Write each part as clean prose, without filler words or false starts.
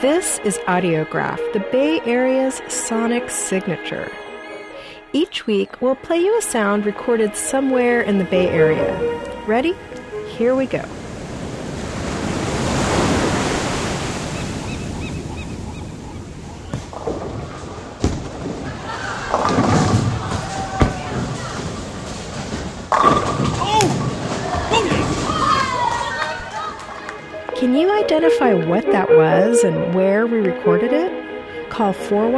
This is Audiograph, the Bay Area's sonic signature. Each week, we'll play you a sound recorded somewhere in the Bay Area. Ready? Here we go. Can you identify what that was and where we recorded it? Call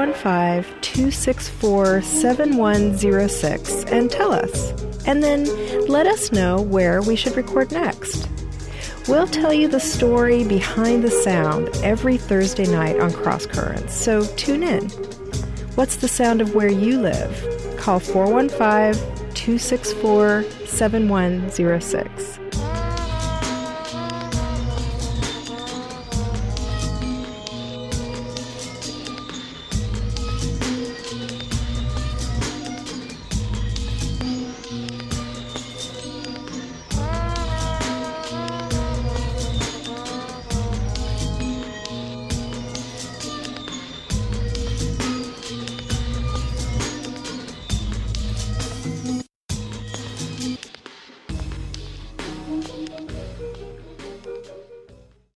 415-264-7106 and tell us. And then let us know where we should record next. We'll tell you the story behind the sound every Thursday night on Cross Currents, so tune in. What's the sound of where you live? Call 415-264-7106.